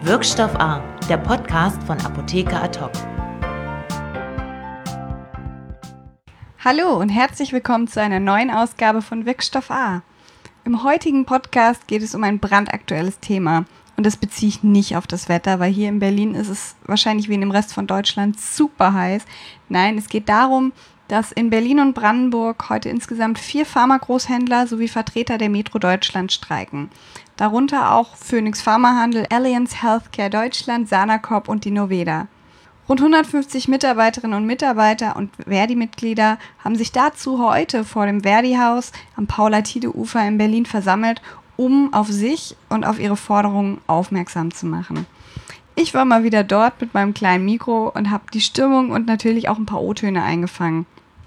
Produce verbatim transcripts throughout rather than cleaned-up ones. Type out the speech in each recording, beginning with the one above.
Wirkstoff A, der Podcast von Apotheker Ad hoc. Hallo und herzlich willkommen zu einer neuen Ausgabe von Wirkstoff A. Im heutigen Podcast geht es um ein brandaktuelles Thema. Und das beziehe ich nicht auf das Wetter, weil hier in Berlin ist es wahrscheinlich wie in dem Rest von Deutschland super heiß. Nein, es geht darum, dass in Berlin und Brandenburg heute insgesamt vier Pharmagroßhändler sowie Vertreter der Metro Deutschland streiken. Darunter auch Phoenix Pharmahandel, Allianz Healthcare Deutschland, Sanacorp und die Noveda. Rund hundertfünfzig Mitarbeiterinnen und Mitarbeiter und Verdi-Mitglieder haben sich dazu heute vor dem Verdi-Haus am Paula-Tiede-Ufer in Berlin versammelt, um auf sich und auf ihre Forderungen aufmerksam zu machen. Ich war mal wieder dort mit meinem kleinen Mikro und habe die Stimmung und natürlich auch ein paar O-Töne eingefangen.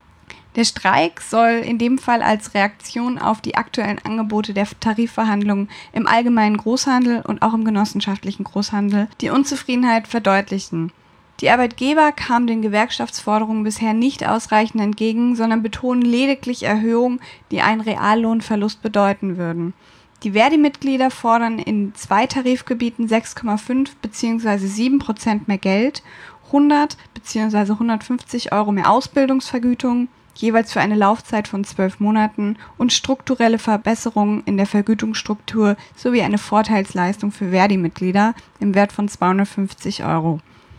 Der Streik soll in dem Fall als Reaktion auf die aktuellen Angebote der Tarifverhandlungen im allgemeinen Großhandel und auch im genossenschaftlichen Großhandel die Unzufriedenheit verdeutlichen. Die Arbeitgeber kamen den Gewerkschaftsforderungen bisher nicht ausreichend entgegen, sondern betonen lediglich Erhöhungen, die einen Reallohnverlust bedeuten würden. Die Verdi-Mitglieder fordern in zwei Tarifgebieten sechs Komma fünf bzw. sieben Prozent mehr Geld, hundert bzw. hundertfünfzig Euro mehr Ausbildungsvergütung, jeweils für eine Laufzeit von zwölf Monaten und strukturelle Verbesserungen in der Vergütungsstruktur sowie eine Vorteilsleistung für Verdi-Mitglieder im Wert von zweihundertfünfzig Euro.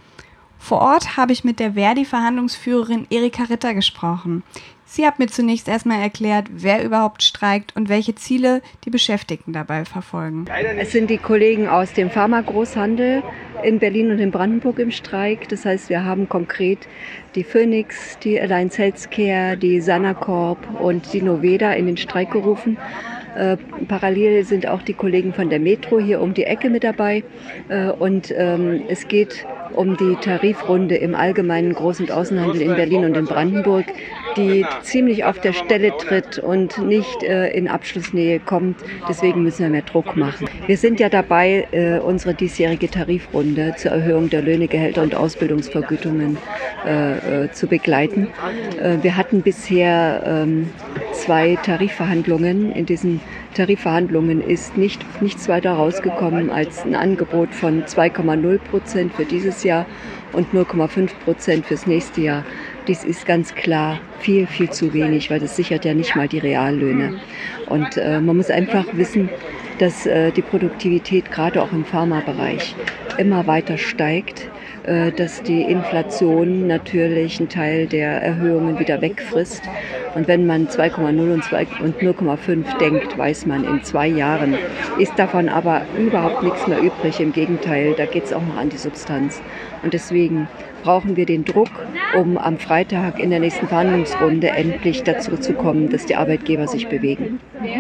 Vor Ort habe ich mit der Verdi-Verhandlungsführerin Erika Ritter gesprochen. Sie hat mir zunächst erstmal erklärt, wer überhaupt streikt und welche Ziele die Beschäftigten dabei verfolgen. Es sind die Kollegen aus dem Pharmagroßhandel in Berlin und in Brandenburg im Streik. Das heißt, wir haben konkret die Phoenix, die Allianz Healthcare, die Sanacorp und die Noveda in den Streik gerufen. Äh, parallel sind auch die Kollegen von der Metro hier um die Ecke mit dabei. Äh, und ähm, es geht um die Tarifrunde im allgemeinen Groß- und Außenhandel in Berlin und in Brandenburg, die ziemlich auf der Stelle tritt und nicht äh, in Abschlussnähe kommt. Deswegen müssen wir mehr Druck machen. Wir sind ja dabei, äh, unsere diesjährige Tarifrunde zur Erhöhung der Löhne, Gehälter und Ausbildungsvergütungen äh, äh, zu begleiten. Äh, wir hatten bisher ähm, zwei Tarifverhandlungen. In diesen Tarifverhandlungen ist nicht, nichts weiter rausgekommen als ein Angebot von zwei Komma null Prozent für dieses Jahr und null Komma fünf Prozent fürs nächste Jahr. Dies ist ganz klar viel, viel zu wenig, weil das sichert ja nicht mal die Reallöhne. Und äh, man muss einfach wissen, dass äh, die Produktivität gerade auch im Pharmabereich immer weiter steigt, äh, dass die Inflation natürlich einen Teil der Erhöhungen wieder wegfrisst. Und wenn man zwei Komma null und null Komma fünf denkt, weiß man, in zwei Jahren ist davon aber überhaupt nichts mehr übrig. Im Gegenteil, da geht es auch noch an die Substanz. Und deswegen brauchen wir den Druck, um am Freitag in der nächsten Verhandlungsrunde endlich dazu zu kommen, dass die Arbeitgeber sich bewegen.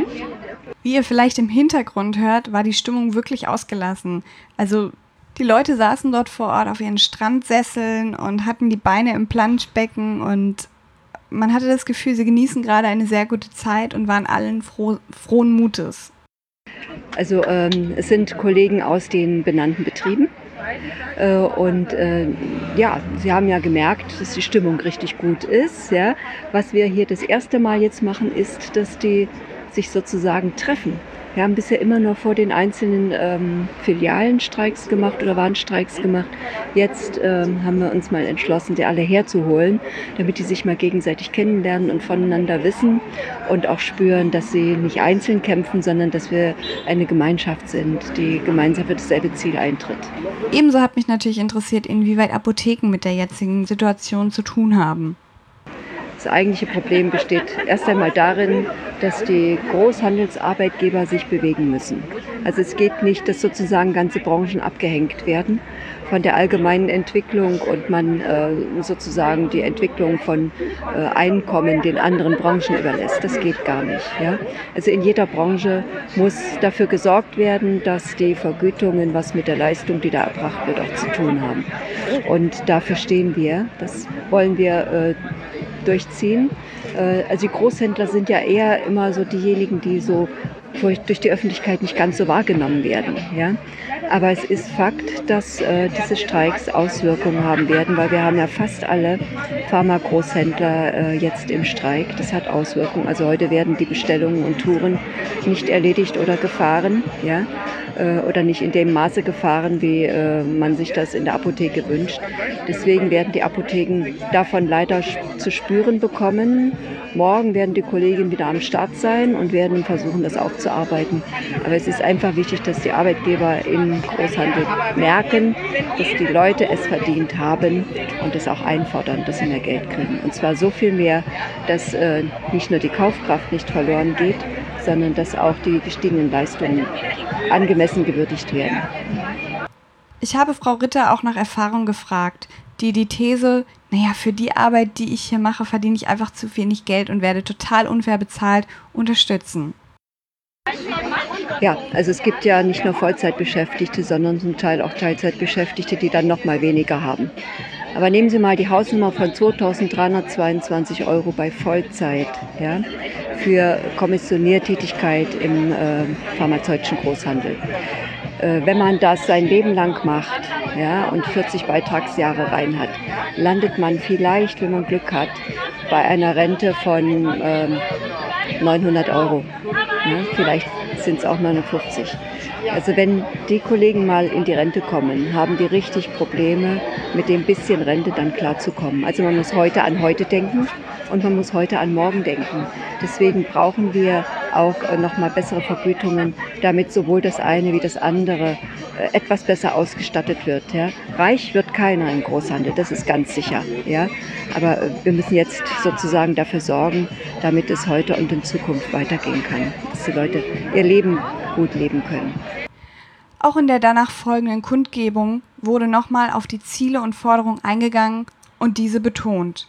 Wie ihr vielleicht im Hintergrund hört, war die Stimmung wirklich ausgelassen. Also die Leute saßen dort vor Ort auf ihren Strandsesseln und hatten die Beine im Planschbecken und man hatte das Gefühl, sie genießen gerade eine sehr gute Zeit und waren allen froh, frohen Mutes. Also ähm, es sind Kollegen aus den benannten Betrieben. Äh, und äh, ja, Sie haben ja gemerkt, dass die Stimmung richtig gut ist. Ja. Was wir hier das erste Mal jetzt machen, ist, dass die sich sozusagen treffen. Wir haben bisher immer nur vor den einzelnen ähm, Filialen Streiks gemacht oder Warnstreiks gemacht. Jetzt ähm, haben wir uns mal entschlossen, die alle herzuholen, damit die sich mal gegenseitig kennenlernen und voneinander wissen und auch spüren, dass sie nicht einzeln kämpfen, sondern dass wir eine Gemeinschaft sind, die gemeinsam für dasselbe Ziel eintritt. Ebenso hat mich natürlich interessiert, inwieweit Apotheken mit der jetzigen Situation zu tun haben. Das eigentliche Problem besteht erst einmal darin, dass die Großhandelsarbeitgeber sich bewegen müssen. Also es geht nicht, dass sozusagen ganze Branchen abgehängt werden von der allgemeinen Entwicklung und man äh, sozusagen die Entwicklung von äh, Einkommen den anderen Branchen überlässt. Das geht gar nicht. Ja? Also in jeder Branche muss dafür gesorgt werden, dass die Vergütungen was mit der Leistung, die da erbracht wird, auch zu tun haben. Und dafür stehen wir. Das wollen wir äh, durchziehen. Also die Großhändler sind ja eher immer so diejenigen, die so durch die Öffentlichkeit nicht ganz so wahrgenommen werden. Ja? Aber es ist Fakt, dass äh, diese Streiks Auswirkungen haben werden, weil wir haben ja fast alle Pharmagroßhändler äh, jetzt im Streik. Das hat Auswirkungen. Also heute werden die Bestellungen und Touren nicht erledigt oder gefahren. Ja? äh, oder nicht in dem Maße gefahren, wie äh, man sich das in der Apotheke wünscht. Deswegen werden die Apotheken davon leider zu spüren bekommen. Morgen werden die Kolleginnen wieder am Start sein und werden versuchen, das aufzuarbeiten. Aber es ist einfach wichtig, dass die Arbeitgeber im Großhandel merken, dass die Leute es verdient haben und es auch einfordern, dass sie mehr Geld kriegen. Und zwar so viel mehr, dass äh, nicht nur die Kaufkraft nicht verloren geht, sondern dass auch die gestiegenen Leistungen angemessen gewürdigt werden. Ich habe Frau Ritter auch nach Erfahrung gefragt, die die These, naja, für die Arbeit, die ich hier mache, verdiene ich einfach zu wenig Geld und werde total unfair bezahlt, unterstützen. Ja, also es gibt ja nicht nur Vollzeitbeschäftigte, sondern zum Teil auch Teilzeitbeschäftigte, die dann noch mal weniger haben. Aber nehmen Sie mal die Hausnummer von zweitausenddreihundertzweiundzwanzig Euro bei Vollzeit, ja, für Kommissionärtätigkeit im äh, pharmazeutischen Großhandel. Äh, wenn man das sein Leben lang macht, ja, und vierzig Beitragsjahre rein hat, landet man vielleicht, wenn man Glück hat, bei einer Rente von ähm, neunhundert Euro. Ja, vielleicht sind es auch neunundfünfzig. Also wenn die Kollegen mal in die Rente kommen, haben die richtig Probleme, mit dem bisschen Rente dann klarzukommen. Also man muss heute an heute denken und man muss heute an morgen denken. Deswegen brauchen wir auch nochmal bessere Vergütungen, damit sowohl das eine wie das andere etwas besser ausgestattet wird. Ja. Reich wird keiner im Großhandel, das ist ganz sicher. Ja. Aber wir müssen jetzt sozusagen dafür sorgen, damit es heute und in Zukunft weitergehen kann, dass die Leute ihr Leben gut leben können. Auch in der danach folgenden Kundgebung wurde nochmal auf die Ziele und Forderungen eingegangen und diese betont.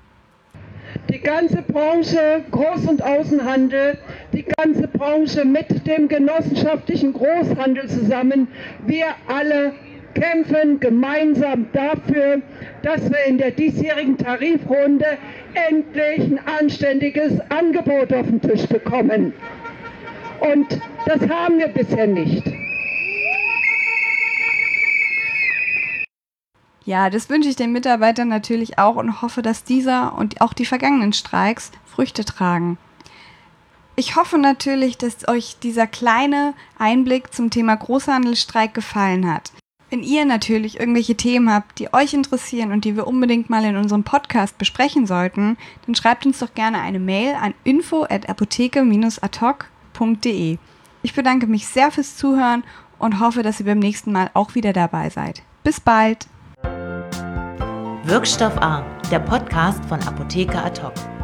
Die ganze Branche Groß- und Außenhandel, die ganze Branche mit dem genossenschaftlichen Großhandel zusammen, wir alle kämpfen gemeinsam dafür, dass wir in der diesjährigen Tarifrunde endlich ein anständiges Angebot auf den Tisch bekommen. Und das haben wir bisher nicht. Ja, das wünsche ich den Mitarbeitern natürlich auch und hoffe, dass dieser und auch die vergangenen Streiks Früchte tragen. Ich hoffe natürlich, dass euch dieser kleine Einblick zum Thema Großhandelsstreik gefallen hat. Wenn ihr natürlich irgendwelche Themen habt, die euch interessieren und die wir unbedingt mal in unserem Podcast besprechen sollten, dann schreibt uns doch gerne eine Mail an info at apotheke dash ad hoc punkt de. Ich bedanke mich sehr fürs Zuhören und hoffe, dass ihr beim nächsten Mal auch wieder dabei seid. Bis bald! Wirkstoff A, der Podcast von Apotheke ad hoc.